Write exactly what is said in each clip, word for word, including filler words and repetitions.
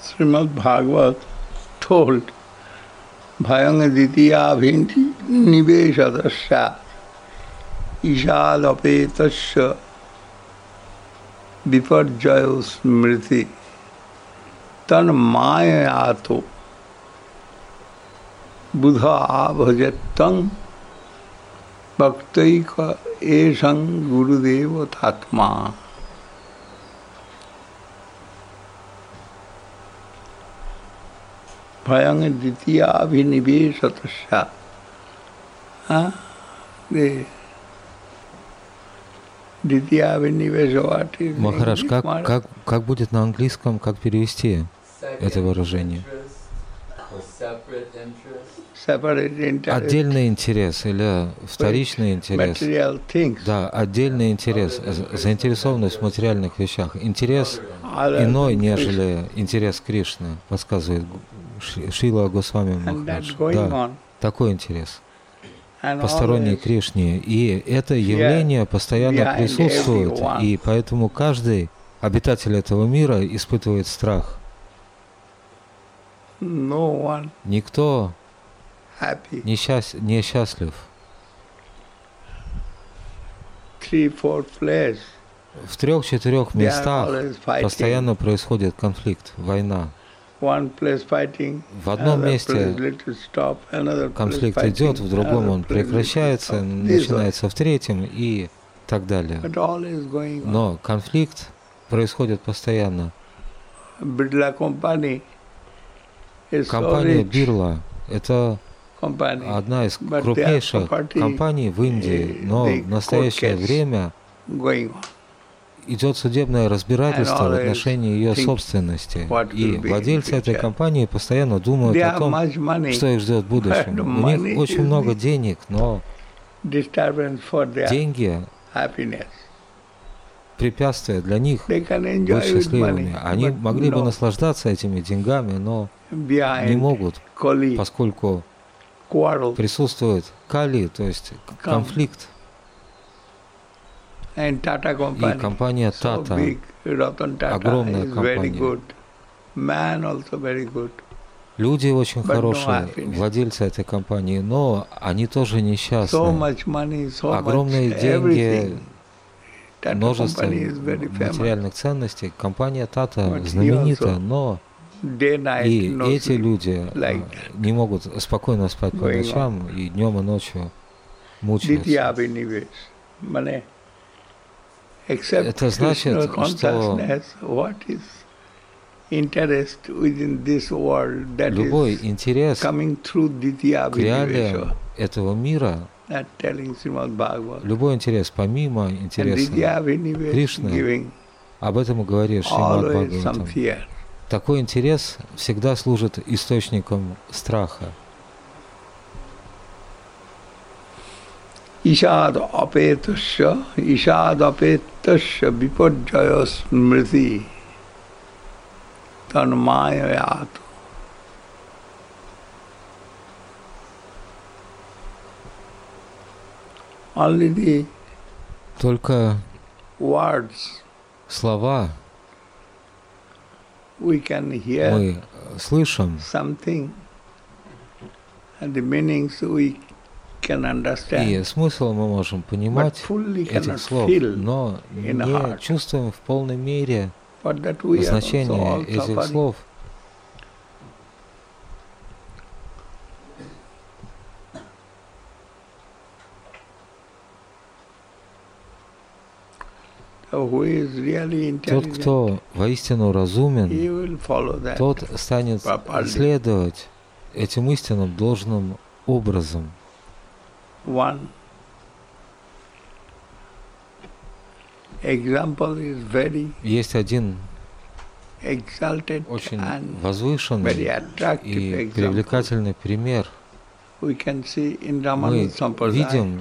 Srimad Bhagavat told Bhayang Ditya Bhinti Niveshatasya Ishadapetasya Viparjayo Smriti Tan Mayayato Buddha Bhajattang Bhaktaika Esang Gurudeva Tatma. Bhayang Ditya Abhiniveshatasya. Ditya Abhiniveshavati. Махарадж, как, как, как будет на английском, как перевести это выражение? Отдельный интерес или вторичный интерес? Да, отдельный интерес, заинтересованность в материальных вещах. Интерес иной, нежели интерес Кришны, подсказывает Шрила Госвами Махарадж. Да, такой интерес, посторонний Кришне. И это явление постоянно присутствует, и поэтому каждый обитатель этого мира испытывает страх. Никто не, счаст... не счастлив. В трех-четырех местах постоянно происходит конфликт, война. В одном месте конфликт идет, в другом он прекращается, начинается в третьем и так далее. Но конфликт происходит постоянно. Компания Бирла – это одна из крупнейших компаний в Индии, но в настоящее время идет судебное разбирательство в отношении ее собственности. И владельцы этой компании постоянно думают о том, что их ждет в будущем. У них очень много денег, но деньги – препятствие для них быть счастливыми. Они могли бы наслаждаться этими деньгами, но не могут, поскольку присутствует кали, то есть конфликт. И компания Тата, огромная компания. Люди очень хорошие, владельцы этой компании, но они тоже несчастны. Огромные деньги, множество материальных ценностей. Компания Тата знаменита, но и эти люди не могут спокойно спать по ночам и днем и ночью мучаются. Это значит, что любой интерес к реалиям этого мира, любой интерес помимо интереса Кришны, об этом и говорит Шримад Бхагаватам. Такой интерес всегда служит источником страха. Ishad apetasya, ishad apetasya viparjaya smriti tanmayayat. Already только words слова we can hear мы слышим, something, and the meanings we can understand, и смысл мы можем понимать этих слов, но не чувствуем в полной мере значение этих слов. Тот, кто воистину разумен, тот станет следовать этим истинам должным образом. Есть один очень возвышенный и привлекательный пример. Мы видим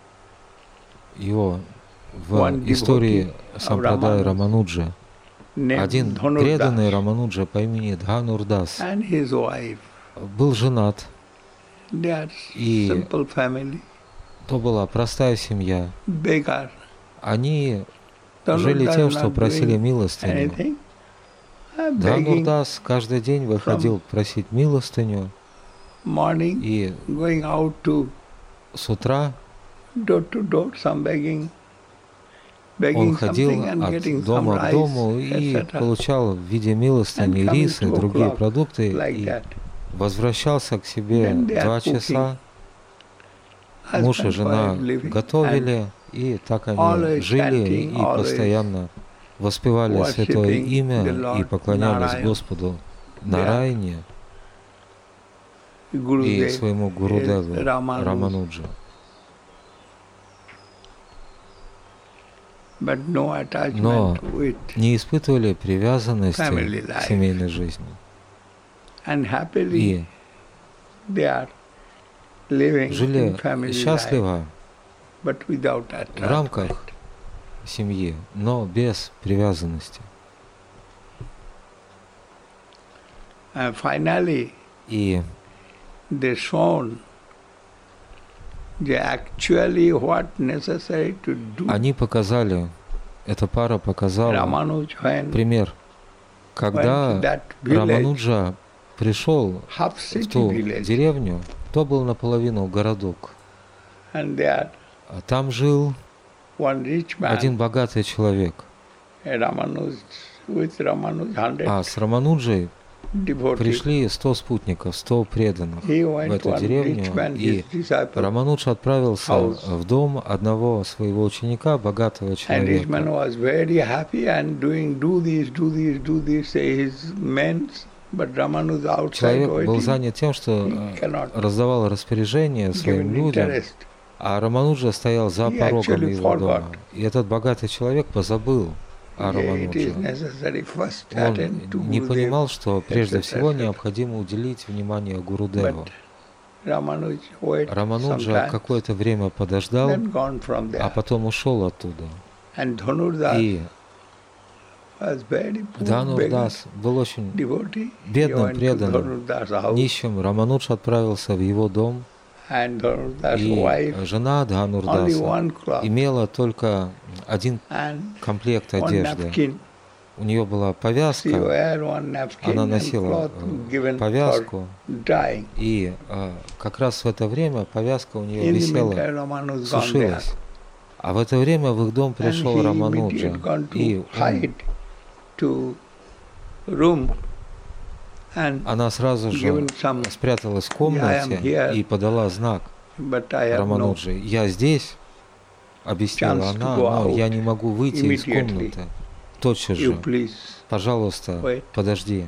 его в истории Сампрадая Рамануджа. Один преданный Рамануджа по имени Дханурдас был женат, и то была простая семья. Они жили тем, что просили милостыню. Дханурдас каждый день выходил просить милостыню, и с утра он ходил от дома к дому и получал в виде милостыни рис и другие продукты, и возвращался к себе в два часа. Муж и жена готовили, и так они жили и постоянно воспевали Святое Имя и поклонялись Господу Нараяне и своему Гурудеву Рамануджа. Но не испытывали привязанности к семейной жизни. И жили счастливо в рамках семьи, но без привязанности. И они показали, эта пара показала пример, когда Рамануджа пришел в ту деревню, то был наполовину городок. А там жил один богатый человек. А с Рамануджей пришли сто спутников, сто преданных в эту деревню, и Рамануджа отправился в дом одного своего ученика, богатого человека. Человек был занят тем, что раздавал распоряжения своим людям, а Рамануджа стоял за порогом его дома. И этот богатый человек позабыл о Раманудже. Он не понимал, что прежде всего необходимо уделить внимание Гурудеву. Рамануджа какое-то время подождал, а потом ушел оттуда. И Дханурдас был очень бедным, преданным, нищим. Рамануджа отправился в его дом, и жена Дханурдаса имела только один комплект одежды. У нее была повязка, она носила повязку, и как раз в это время повязка у нее висела, сушилась. А в это время в их дом пришел Рамануджа, и он, она сразу же спряталась в комнате и подала знак Рамануджи. «Я здесь», объяснила она, «но я не могу выйти из комнаты. Тотчас же, пожалуйста, подожди».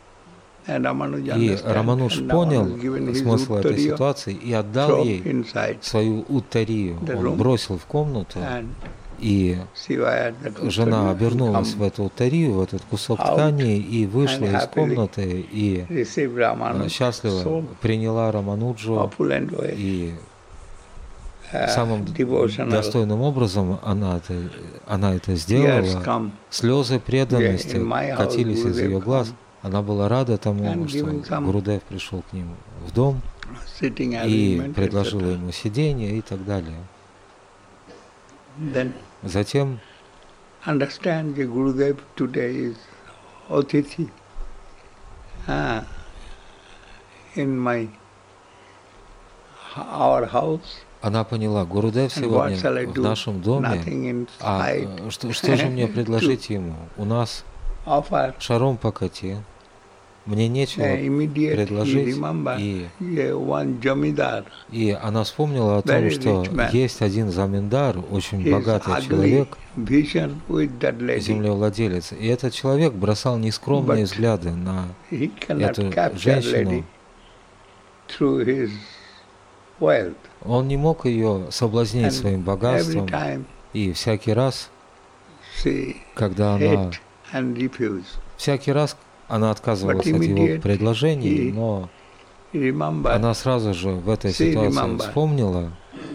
И Раманудж понял смысл этой ситуации и отдал ей свою уттарию. Он бросил в комнату, и жена обернулась в эту уттарию, в этот кусок ткани, и вышла из комнаты, и счастливо приняла Рамануджу, и самым достойным образом она это, она это сделала. Слезы преданности катились из ее глаз. Она была рада тому, что Гурудев пришел к ним в дом и предложил ему сиденье и так далее. Затем она поняла, Гурудев сегодня в нашем доме, а что, что же мне предложить ему? У нас шаром покати, мне нечего предложить, и, и она вспомнила о том, что есть один заминдар, очень богатый человек, землевладелец, и этот человек бросал нескромные взгляды на эту женщину. Он не мог ее соблазнить своим богатством, и всякий раз, когда она всякий раз она отказывалась от его предложений, но она сразу же в этой ситуации вспомнила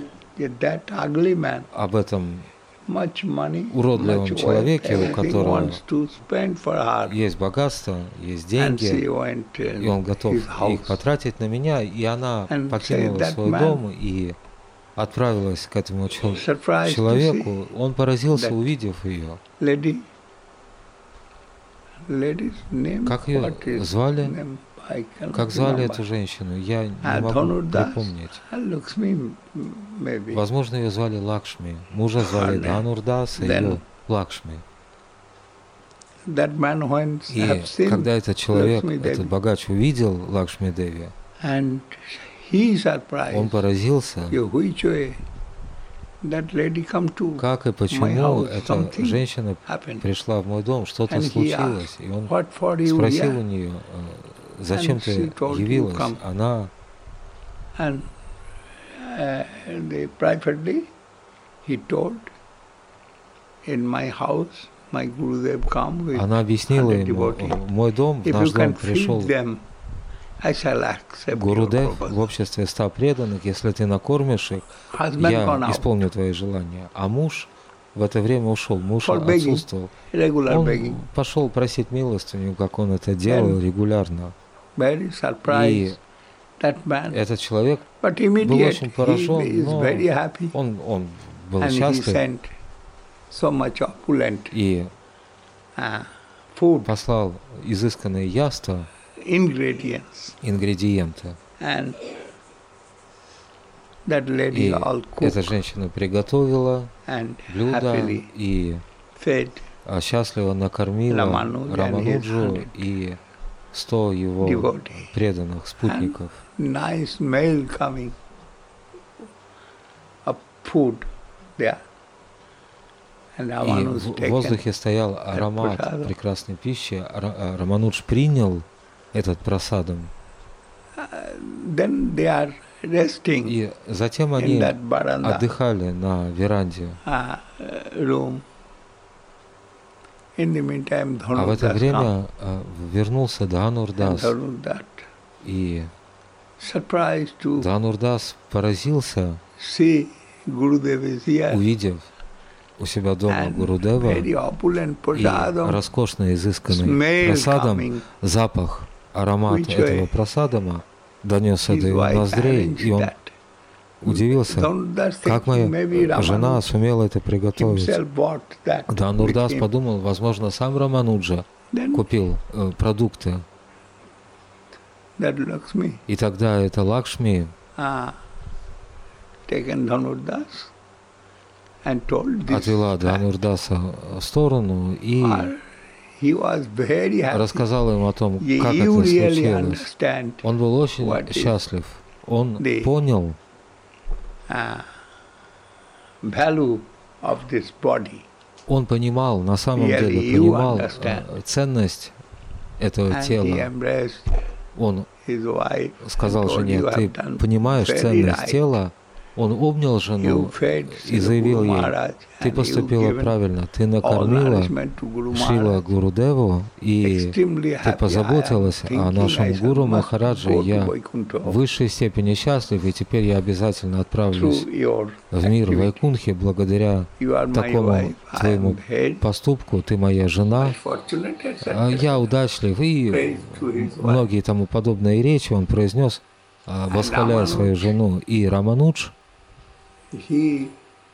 об этом уродливом человеке, у которого есть богатство, есть деньги, и он готов их потратить на меня, и она покинула свой дом и отправилась к этому человеку. Он поразился, увидев ее. lady's name, Как ее what is звали? name? I cannot Как звали remember. эту женщину? Я не Ah, могу Dhanurdas, припомнить. Lakshmi, maybe. Возможно, ее звали Лакшми. Мужа Her звали name. Дханурдас, а Then ее Лакшми. that man, when И have seen когда этот человек, Lakshmi этот Devi, богач увидел Лакшми Деви, and he он surprised, поразился, you which way that lady come to как и my почему house, эта something женщина happened. пришла в мой дом, что-то And he случилось. asked, И он what for you спросил here? у нее, зачем And ты she told, you явилась? come. Она And uh, they privately, he told, in my house, my Gurudev come with Она объяснила hundred ему, devotees. в мой дом, в If наш you дом can пришел feed them, I shall accept your Гурудев в proposal. обществе ста преданных, если ты накормишь их, Husband я gone out исполню твои желания. А муж в это время ушел, муж for begging, отсутствовал. regular Он begging. пошел просить милостыню, как он это делал Then регулярно. very И surprised that man. этот человек But был immediate очень he поражен, is но very happy, он, он был and he счастлив sent so much opulent и uh, food послал изысканные яства, ingredients, ингредиенты. and that lady И all эта cooked женщина приготовила and блюдо happily и fed а, счастливо накормила Рамануджа and his Рамануджу hundred и сто его devotees. преданных спутников. Nice smell coming of food there. And И Ramanus в taken воздухе стоял аромат прасадам. прекрасной пищи. Ра- Раманудж принял этот прасадом. Then they are resting И затем in они that baranda отдыхали на веранде. uh, room. In the meantime, А в это Dhanurdas come. время а, вернулся And Дханурдас. Dhanurdas, И surprised to Дханурдас поразился, see Gurudev is here. увидев у себя дома And Гурудева very opulent и prasadam, роскошно изысканный smell прасадом, coming. запах, аромат Which этого way? прасадама донесся His до его wife ноздрей, arranged и он that. удивился, Dhanurdas как thinking, моя maybe жена Ramanus сумела это приготовить. himself bought that Дханурдас with him. подумал, возможно, сам Рамануджа Then купил э, продукты. that Lakshmi И тогда это Лакшми uh, taken Dhanurdas and told this отвела fact. Дханурдаса в сторону и Or he was very happy. рассказала ему о том, You как это really случилось. understand Он был очень what is счастлив. Он the- понял uh, value of this body. Он понимал, на самом Really, деле you понимал understand. э, ценность этого And he тела. embraced Он his wife сказал and told, жене, you ты have done понимаешь very ценность right. тела. Он обнял You жену fed и Srila заявил Guru ей, Maharaj ты and you поступила given правильно, ты all накормила nourishment to Guru Шрила Maharaj. Гурудеву, и Extremely ты happy. позаботилась I am о thinking нашем I shall Гуру must Махараджа. go to Я Vaikuntha в высшей степени счастлив, и теперь я обязательно отправлюсь through your в мир activity. Вайкунхи благодаря You are my такому wife, I твоему am head. поступку. Ты моя жена, Fortunate, et а cetera. я удачлив. И Praise to his wife. многие тому подобные речи он произнес, а, восхваляя свою жену. И Раманудж, He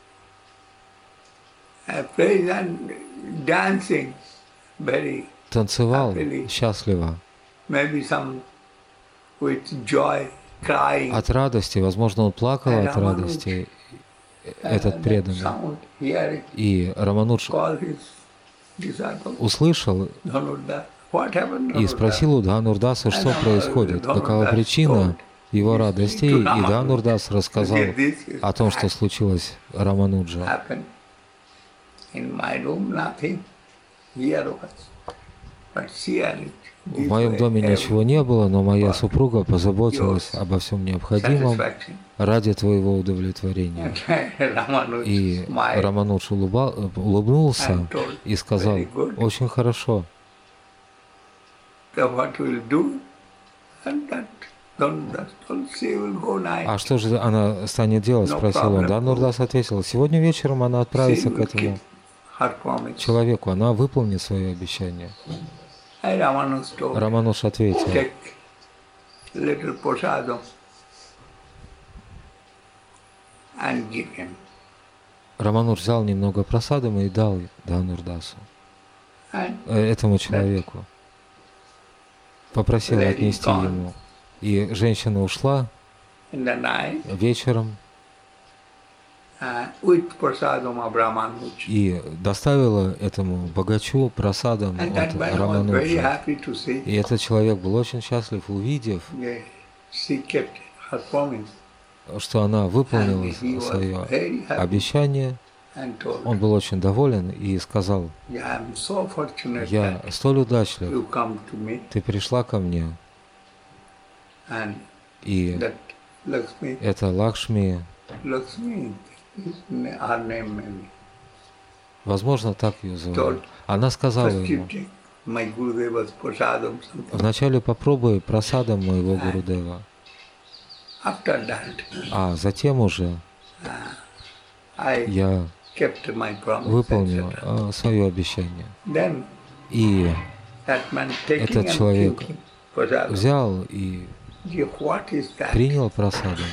uh, praised and dancing very, танцевал Happily. счастливо maybe some with joy, crying. от радости. Возможно, он плакал от радости, этот And преданный. sound, hearing, И Раманудж call his disciple, услышал Dhanurdas. What happened, и Dhanurdas? спросил у Дханурдаса, что происходит, какова причина его радости. И Дханурдас рассказал This is о том, что fact. случилось Рамануджа. Happened. In my room, nothing. Here was. But she arranged. В моем доме ничего не было, но моя супруга позаботилась обо всем необходимом ради твоего удовлетворения. И Раманудж улыба- улыбнулся и сказал, очень хорошо. What will do? And that Dhanurdas told she will go night. А что же она станет делать? Спросил он. Дханурдас ответил, сегодня вечером она She отправится к will этому keep her promise. человеку, она выполнит свое обещание. And Ramanus told, Раманудж ответил, take little prasadam and give him. Раманудж взял немного просадом и дал Дханурдасу. этому человеку. Попросил отнести ему. И женщина ушла вечером и доставила этому богачу просадом от Рамануджа. И этот человек был очень счастлив, увидев, что она выполнила свое обещание. Он был очень доволен и сказал: «Я столь удачлив, ты пришла ко мне». И это Лакшми, возможно, так ее зовут. Она сказала ему: «Вначале попробуй просадом моего Гурудева, а затем уже я выполню свое обещание». И этот человек взял и принял просадом.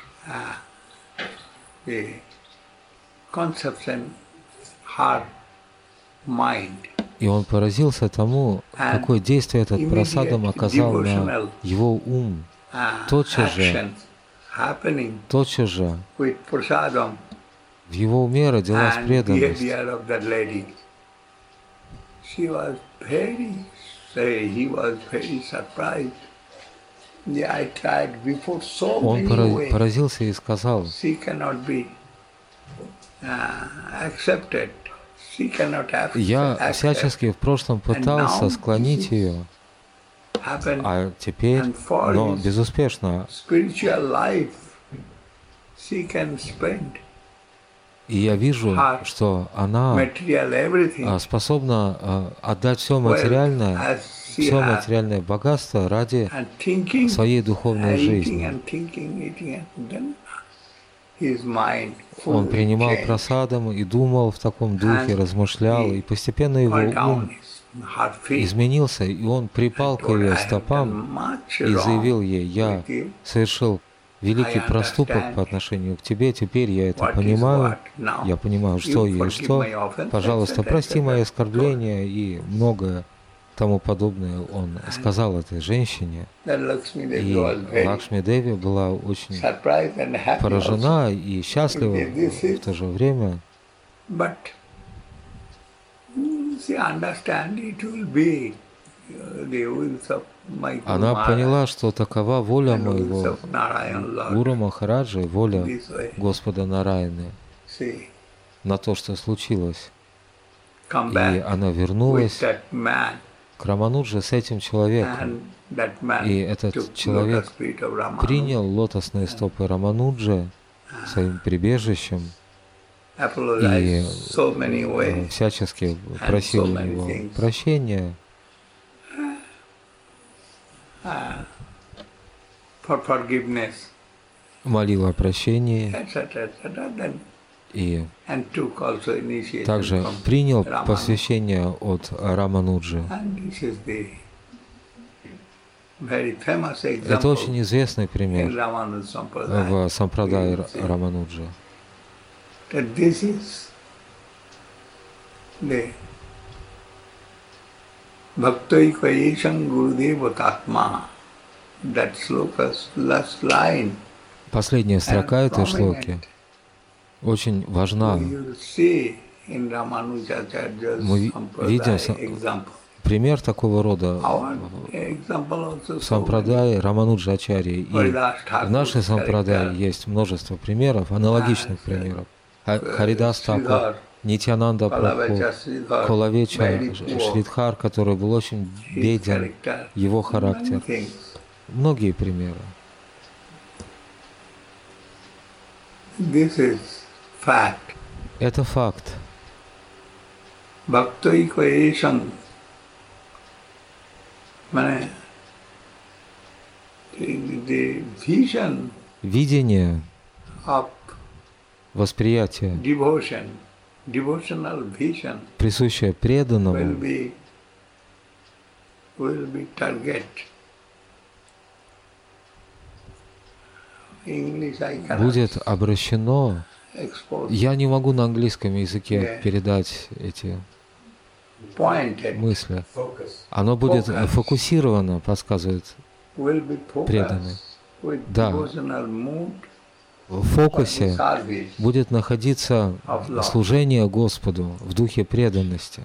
И он поразился тому, какое действие этот просадом оказал на его ум. Тотчас же, тотчас же в его уме родилась преданность. Он поразился и сказал: «Я всячески в прошлом пытался склонить ее, а теперь, но безуспешно. И я вижу, что она способна отдать все материальное, все материальное богатство ради своей духовной жизни». Он принимал просадом и думал в таком духе, размышлял, и постепенно его ум изменился, и он припал к ее стопам и заявил ей: «Я совершил великий проступок по отношению к тебе, теперь я это понимаю, я понимаю, что и что. Пожалуйста, прости мои оскорбления», и многое тому подобное он сказал этой женщине. И Лакшми Деви была очень поражена и счастлива в то же время. Она поняла, что такова воля моего Гуру Махараджа, воля Господа Нараяны на то, что случилось. И она вернулась к Раманудже с этим человеком. И этот человек принял лотосные стопы Рамануджа своим прибежищем и всячески просил у него прощения, молил о прощении и также принял посвящение от Рамануджи. Это очень известный пример в сампрадае Рамануджа. Последняя строка этой шлоки очень важна. Мы видим пример такого рода в сампрадае Рамануджачарьи. И в нашей сампрадае есть множество примеров, аналогичных примеров. Харидас Такур, Нитьянанда Прабху, Колавеча Шридхар, который был очень беден, его характер. Многие примеры. Это факт. Видение, восприятие, присущее преданному, будет обращено. Я не могу на английском языке передать эти мысли, оно будет фокусировано, подсказывает преданный. Да, в фокусе будет находиться служение Господу в духе преданности.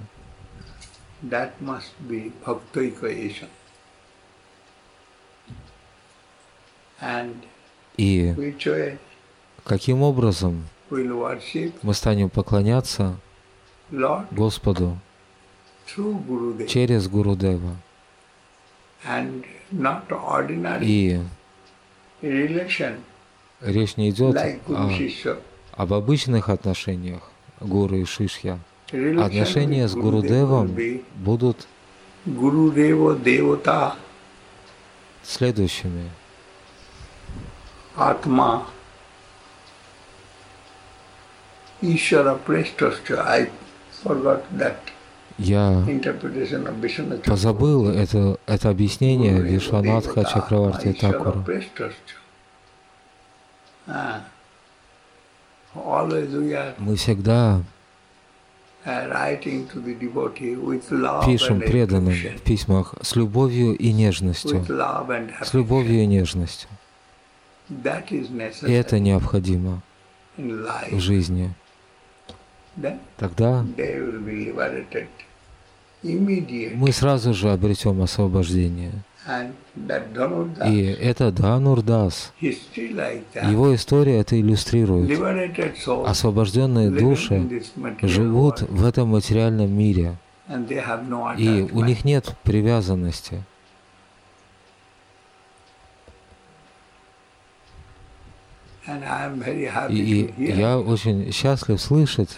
И каким образом мы станем поклоняться Господу через Гурудева. И речь не идет о, об обычных отношениях Гуру и Шишья. Отношения с Гурудевом будут следующими. Атма Ishvara Prestoscha. I forgot that. Я позабыл это, это объяснение Вишванатха Чакраварти Такура. Мы всегда пишем преданным в письмах с любовью и нежностью, с любовью и нежностью. И это необходимо в жизни. Тогда мы сразу же обретем освобождение. И это Дханурдас. Его история это иллюстрирует. Освобожденные души живут в этом материальном мире, и у них нет привязанности. И я очень счастлив слышать.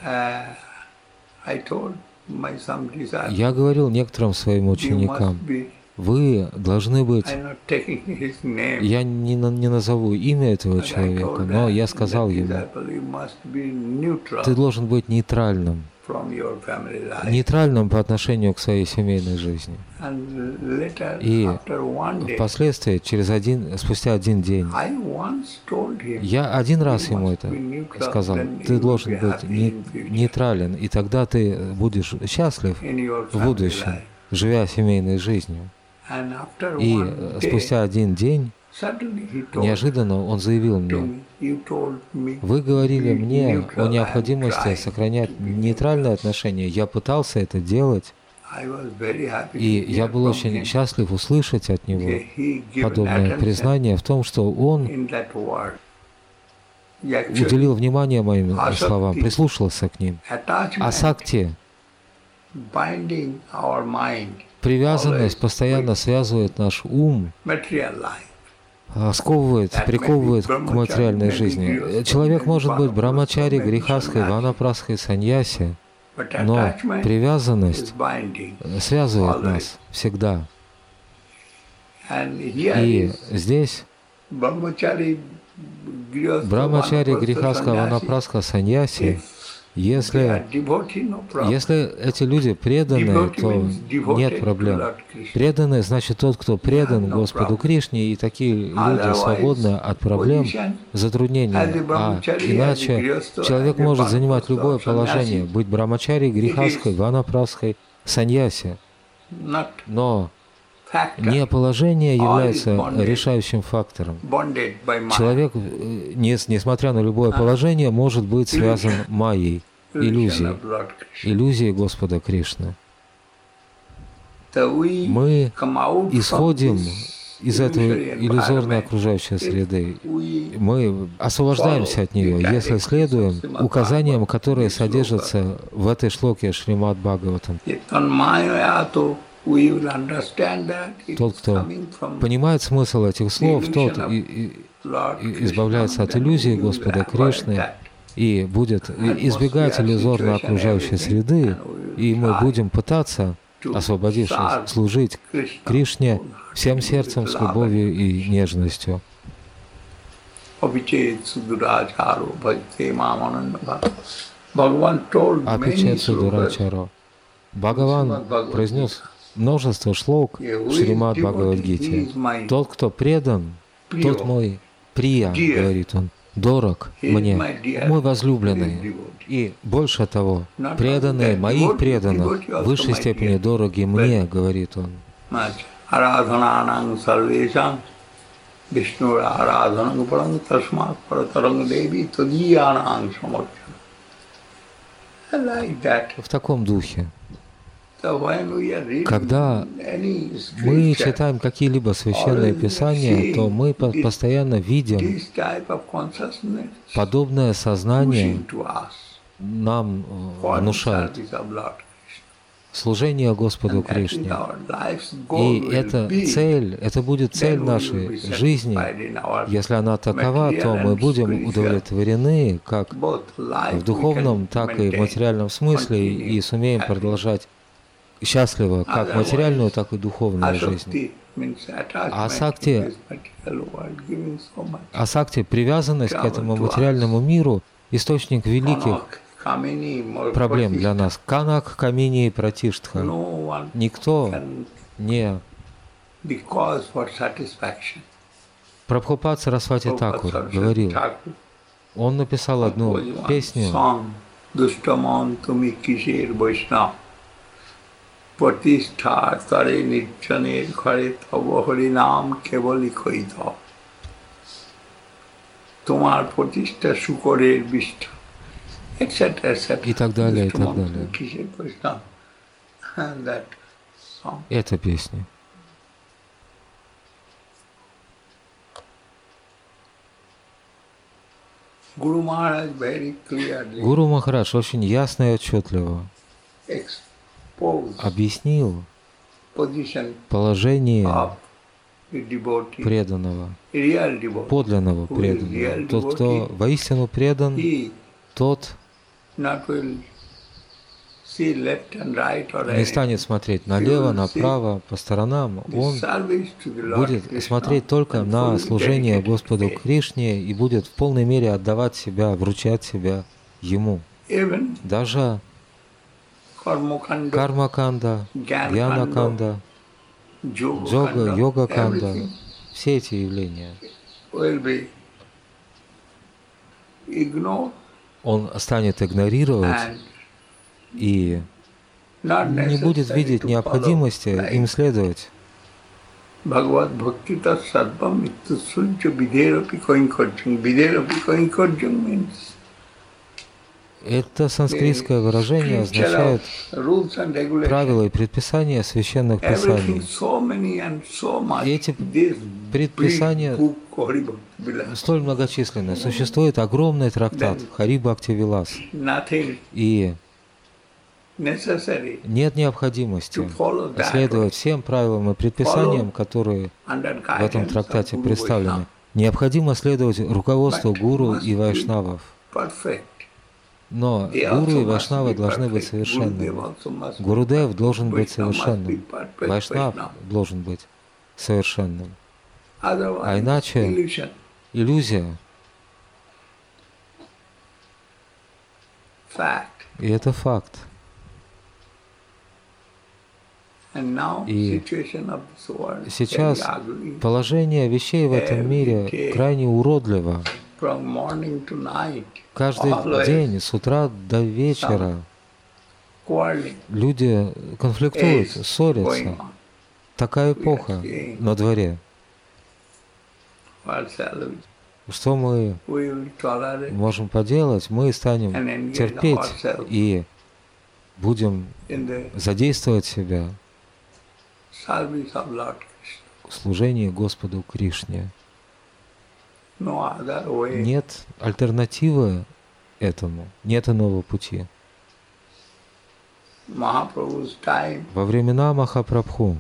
Я говорил некоторым своим ученикам, вы должны быть, я не, не назову имя этого человека, но я сказал ему, ты должен быть нейтральным, нейтральным по отношению к своей семейной жизни. И впоследствии, через один, спустя один день, я один раз ему это сказал, ты должен быть нейтрален, и тогда ты будешь счастлив в будущем, живя семейной жизнью. И спустя один день, неожиданно он заявил мне, вы говорили мне о необходимости сохранять нейтральные отношения. Я пытался это делать, и я был очень счастлив услышать от него подобное признание в том, что он уделил внимание моим словам, прислушался к ним. Асакти, привязанность постоянно связывает наш ум, сковывает, приковывает к материальной жизни. Человек может быть брамачари, грихастхой, ванапрастхой, саньяси, но привязанность связывает нас всегда. И здесь брамачари, грихастха, ванапрастха, саньяси, Если, если эти люди преданные, то нет проблем. Преданный значит тот, кто предан Господу Кришне, и такие люди свободны от проблем, затруднений. А иначе человек может занимать любое положение, быть брамачари, грихастхой, ванапрастхой, саньяси. Но не положение является решающим фактором. Человек, несмотря на любое положение, может быть связан майей, иллюзией, иллюзией Господа Кришны. Мы исходим из этой иллюзорной окружающей среды. Мы освобождаемся от нее, если следуем указаниям, которые содержатся в этой шлоке Шримад Бхагаватам. Тот, кто понимает смысл этих слов, тот и, и, и избавляется от иллюзии Господа Кришны и будет избегать иллюзорно окружающей среды, и мы будем пытаться, освободившись, служить Кришне всем сердцем, с любовью и нежностью. Апичет Судурачаро. Бхагаван произнес множество шлок в Шримад Бхагавад-гите. Тот, кто предан, тот мой прия, говорит он, дорог мне, мой возлюбленный, и больше того, преданные моих преданных в высшей степени дороги мне, говорит он. В таком духе. Когда мы читаем какие-либо священные писания, то мы постоянно видим подобное сознание нам внушает служение Господу Кришне. И это цель, это будет цель нашей жизни. Если она такова, то мы будем удовлетворены как в духовном, так и в материальном смысле и сумеем продолжать счастливо как материальную, так и духовную жизнь. Асакти, асакти, привязанность к этому материальному миру, источник великих проблем для нас. Канак, Камини и Пратиштха. Никто не... Прабхупад Сарасвати Такур говорил, он написал одну песню, Пратиштха таре ниччанер харе тава харинам кевали кайта. Тумар пратиштха шукорер бишта. И так далее, и так далее. Это песня. Гуру Махарадж очень ясно и отчетливо объяснил положение преданного, подлинного преданного. Тот, кто воистину предан, тот не станет смотреть налево, направо, по сторонам. Он будет смотреть только на служение Господу Кришне и будет в полной мере отдавать себя, вручать себя Ему. Даже карма-канда, гьяна-канда, джога, йога-канда, все эти явления, он станет игнорировать и не будет видеть необходимости им следовать. Это санскритское выражение означает правила и предписания священных писаний. И эти предписания столь многочисленны. Существует огромный трактат Хари Бхакти Вилас. И нет необходимости следовать всем правилам и предписаниям, которые в этом трактате представлены. Необходимо следовать руководству гуру и вайшнавов. Но гуру и вайшнавы должны быть совершенными. Гурудев должен быть совершенным. Вайшнав должен быть совершенным. А иначе иллюзия. И это факт. И сейчас положение вещей в этом мире крайне уродливо. Каждый день, с утра до вечера, люди конфликтуют, ссорятся. Такая эпоха на дворе. Что мы можем поделать? Мы станем терпеть и будем задействовать себя в служении Господу Кришне. Нет альтернативы этому, нет иного пути. Во времена Махапрабху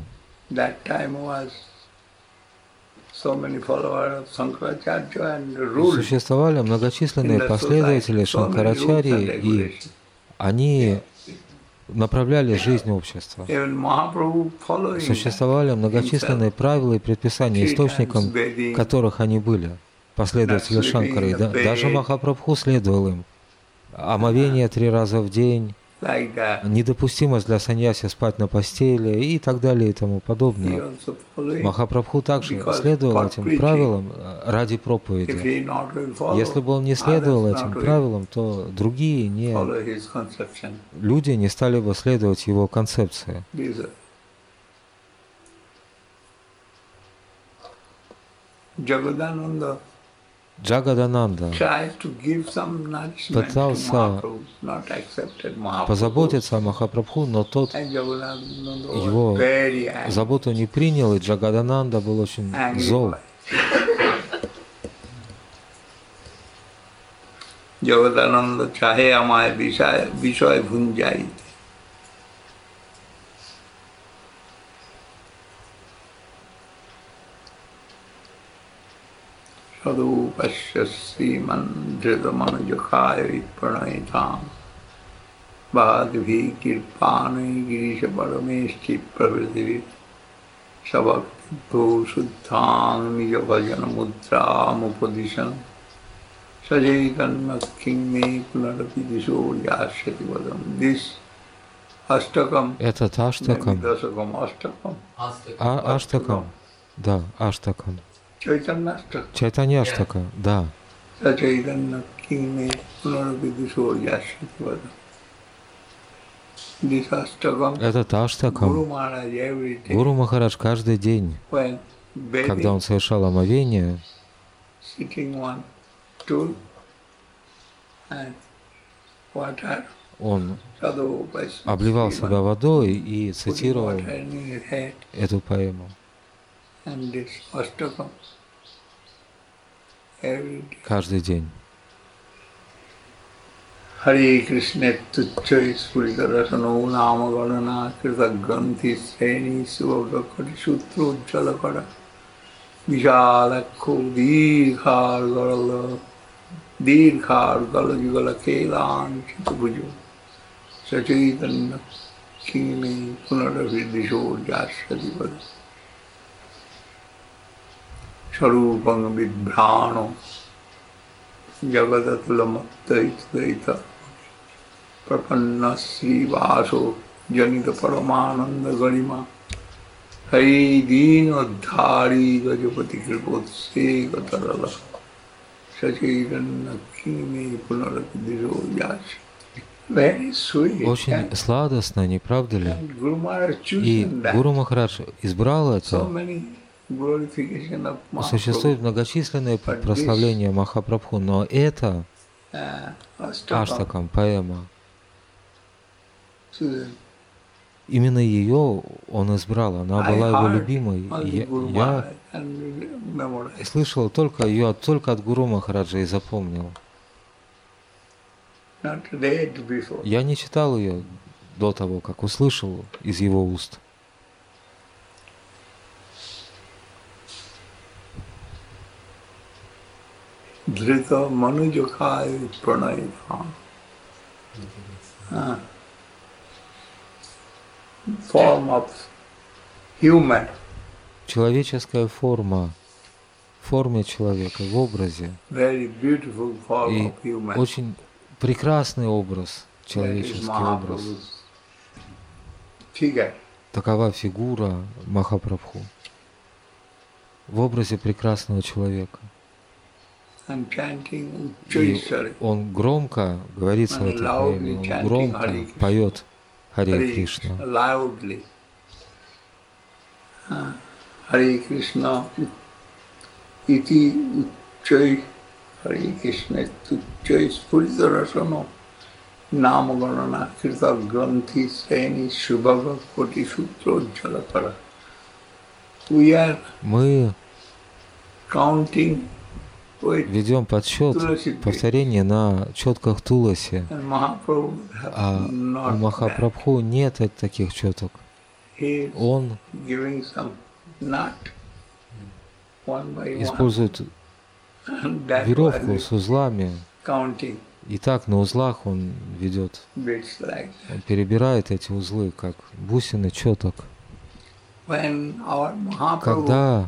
существовали многочисленные последователи Шанкарачарьи, и они направляли жизнь общества. Существовали многочисленные правила и предписания, источником которых они были. Последователи Шанкары, да, даже Махапрабху следовал им. Омовение три раза в день, недопустимость для саньяси спать на постели и так далее и тому подобное. Махапрабху также следовал этим правилам ради проповеди. Если бы он не следовал этим правилам, то другие не, люди не стали бы следовать его концепции. Джагадананда пытался позаботиться о Махапрабху, но тот его заботу не принял, и Джагадананда был очень зол. Джагадананда чахе амай вишай вишай бхунджай. Sadhupasya Sriman Dhritamanajakhaya Pranaitam Bhadvi Kirpane Girisha Parameshti Pravrithi Sabhakti Bhusuddhan Nija Bhajana Mudram Upadishan Sajaitanna King Me Punarapi Disho Yashyati Vadam. This Ashtakam, этот Аштакам, Dasakam Ashtakam, а, Аштакам, да, Аштакам. Chaitanya-štaka. Чайтанья-štaka, да. Sajaitanna King Me Punarapi Disho Yashyati Vadam. This Ashtakam, Этот Guru Аштакам Maharaj every day, Гуру Махарадж каждый день, when когда bathing, он совершал омовение, sitting on stool and water, он Sadhupasya обливал Sriman, себя водой и putting цитировал water in his head, эту поэму. and this Ashtakam every day. Каждый день. Hare Krishna Tuchai Spuritarasano Nama Gadana Krita Granthi Sreni Suvagakari Sutru Jalakara Vishalakho Dirghar Garala Dirghar Galajugala Kelan Chitabujo Sachaitanna Kini Punaravidisho Jasyati Vada Sarupang Vidbhrano Jagadatulamaptaitvaita Prapanna Sri Vaso Janita Paramananda Garima Hari Dinodhari Gajapati Kripotse Gatarala Sachaitanna Kimi Punarapidiso Yash. Very sweet. Очень сладостно, не правда ли? And Guru Maharaj И chosen that. Гуру Махарадж избрал So это. many glorification of Существует Mahaprabhu. многочисленные прославления Махапрабху, но это Uh, Ashtakam, Аштакам, поэма, chosen. именно ее он избрал, она I была его heard любимой. only Я, Guru я Maharaj and memorized. слышал только ее только от Гуру Махараджа и запомнил. Not read before. Я не читал ее до того, как услышал из его уст. Dhrita Manujakhaya Pranayam. Ah. Form of human. Человеческая форма, в форме человека, в образе. Very beautiful form И of human. очень прекрасный образ, That is человеческий образ. Mahaprabhu's figure. Такова фигура Махапрабху в образе прекрасного человека. And chanting И Uchchaiswari. он громко говорит в этой поэме, он громко поет Харе Кришна. Loudly. Ah, Hare Krishna iti uchchai Hare Krishna uchchai spuritarasano namaganana kirta granthi sreni shubhava koti sutra jalakara. We are Мы counting with ведем подсчет повторений на четках Туласи, and Mahaprabhu have а у not that. Махапрабху нет таких четок. He is Он giving some nut one by one. использует And that веревку was с узлами, counting и так на узлах он ведет, bits like that. он перебирает эти узлы, как бусины четок. When our Mahaprabhu Когда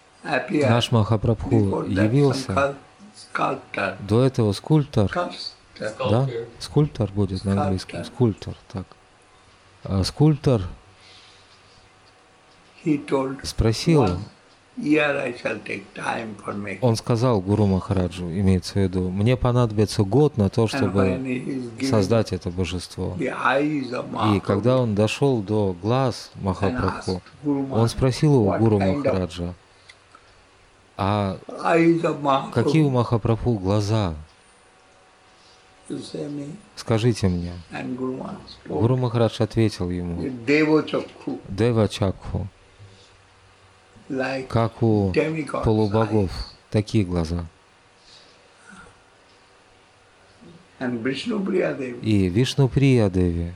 appeared наш Махапрабху before that, some явился, cul- sculptor до этого скульптор cuts Да? Скульптор будет на английском. Скульптор, так. А скульптор спросил, он сказал Гуру Махараджу, имеется в виду, мне понадобится год на то, чтобы создать это божество. И когда он дошел до глаз Махапрабху, он спросил у Гуру Махараджа, а какие у Махапрабху глаза? Скажите мне. Гуру Махарадж ответил ему, Дева Чакху, как у полубогов, такие глаза. И Вишнуприя Деви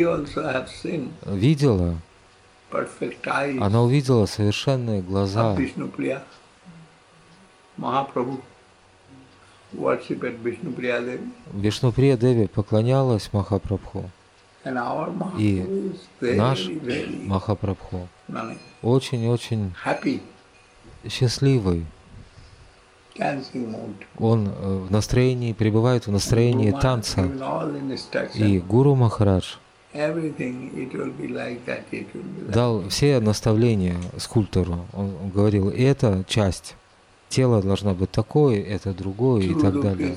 видела, она увидела совершенные глаза Вишнуприя Деви поклонялась Махапрабху. И наш Махапрабху очень-очень счастливый. Он в настроении, пребывает в настроении танца. И Гуру Махарадж дал все наставления скульптору. Он говорил, это часть. Тело должно быть такое, это другое и так далее.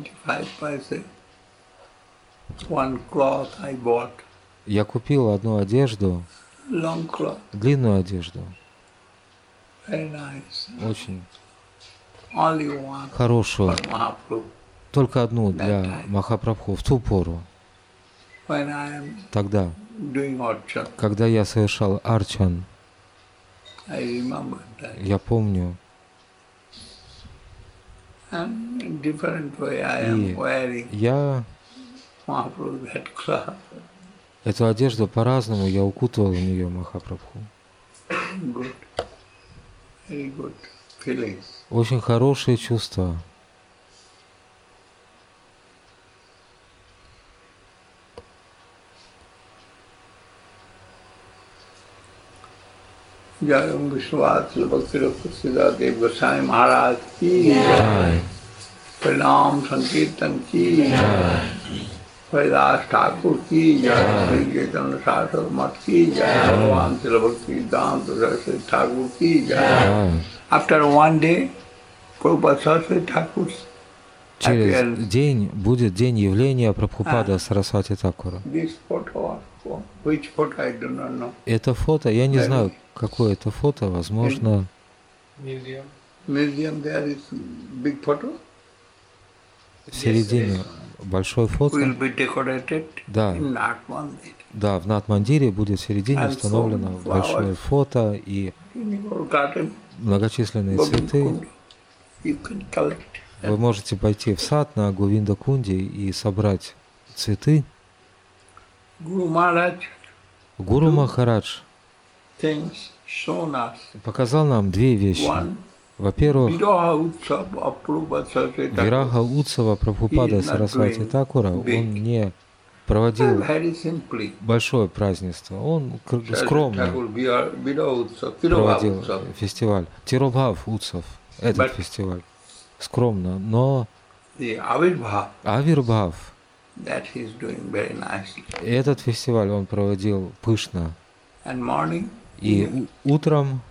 Я купил одну одежду, длинную одежду, очень хорошую, только одну для Махапрабху в ту пору. Тогда, когда я совершал арчан, я помню, и я эту одежду по-разному, я укутывал в нее Махапрабху. Очень хорошие чувства. Jai Om Vishwat Bhakti Siddha Dev Goswami Maharaj ki Jai. Pranam Sankirtan ki Jai. Haridas Thakur ki Jai. Sri Chaitanya Saraswati Mat ki Jai. Bhagavan Srila Bhakti Siddhanta Saraswati Thakur ki Jai. After one day, Prabhupada Saraswati Thakur. Через день будет день явления Прабхупада Сарасвати Такура. Это фото, я не знаю, какое это фото, возможно... В середине большое фото. Да, да, в Нат-Мандире будет в середине установлено большое фото и многочисленные цветы. Вы можете пойти в сад на Говинда-Кунде и собрать цветы. Гуру Махарадж показал нам две вещи. Во-первых, Вираха Утсава Прабхупада Сарасвати Такура, он не проводил большое празднество, он скромно проводил фестиваль. Тиробхав Утсав, этот фестиваль. Скромно, но Авирбхав, этот фестиваль он проводил пышно. И утром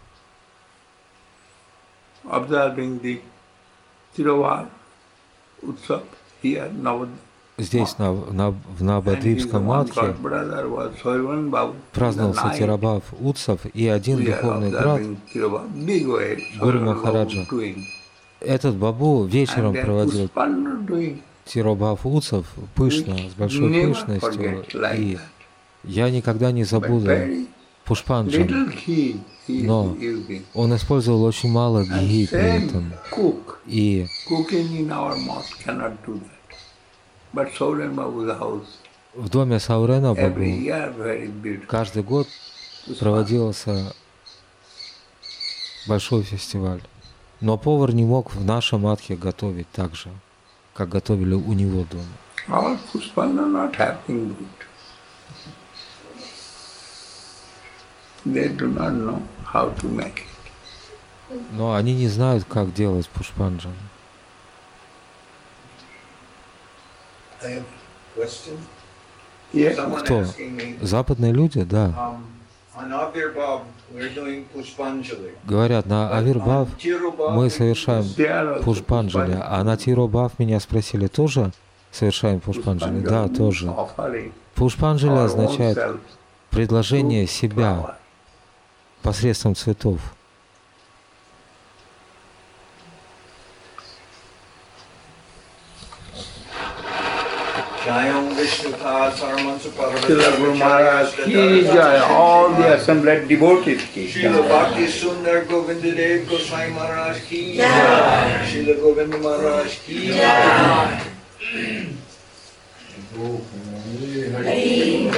здесь, на, на, в Навадвипском матхе, праздновался Тиробхав Утсав, и один духовный брат, Гуру Махараджа, этот бабу вечером проводил Тиробхав Утсав пышно, с большой пышностью, и я никогда не забуду Пушпанджан, но он использовал очень мало гхи при этом, и в доме Саурена Бабу каждый год проводился большой фестиваль. Но повар не мог в нашем матхе готовить так же, как готовили у него дома. Но они не знают, как делать пушпанджан. Кто? Западные люди? Да. Говорят, на Авирбхав мы совершаем Пушпанджали, а на Тиробхав меня спросили, тоже совершаем Пушпанджали? Да, тоже. Пушпанджали означает предложение себя посредством цветов. Srila Guru Maharaj ki jai, all the assembled devotees ki Srila Bhakti Sundar Govinda Dev Goswami Maharaj ki jai, Srila Govinda Maharaj ki jai.